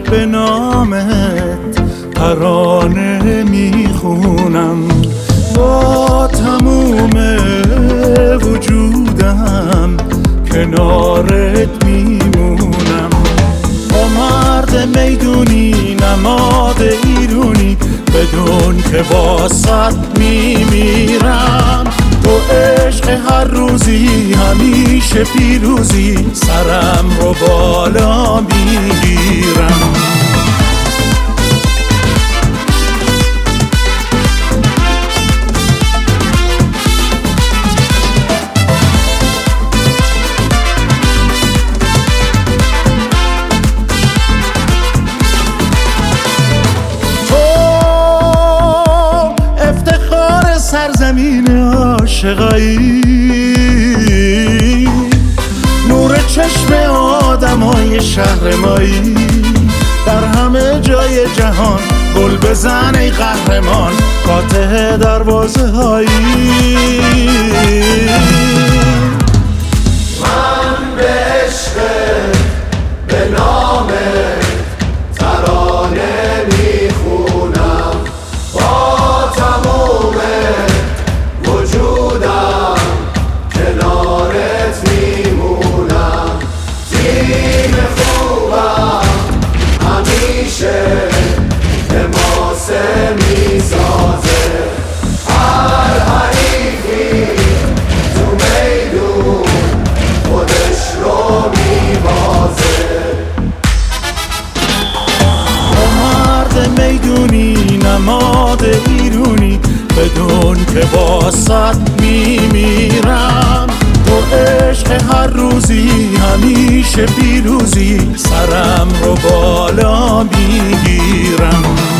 به نامت ترانه میخونم، با تموم وجودم کنارت میمونم. با مرد میدونی نماد ایرونی، بدون که واسط میمیرم. تو عشق هر روزی همیشه پیروزی، سرم رو بالا میگیرم. سرزمین عاشقایی، نور چشم آدمای شهر مایی، در همه جای جهان گل بزن ای قهرمان، فاتح دروازه هایی. من به عشق به نام ترانه میخونم، با تموم وجودم کنارت میمونم. تیم خوبم همیشه حماسه میسازه، هر حریفی تو میدون خودش رو میبازه. مرد میدونی نماد ایرونی، بدون که واسط میمیرم. تو عشق هر روزی همیشه پیروزی، سرم رو بالا میگیرم.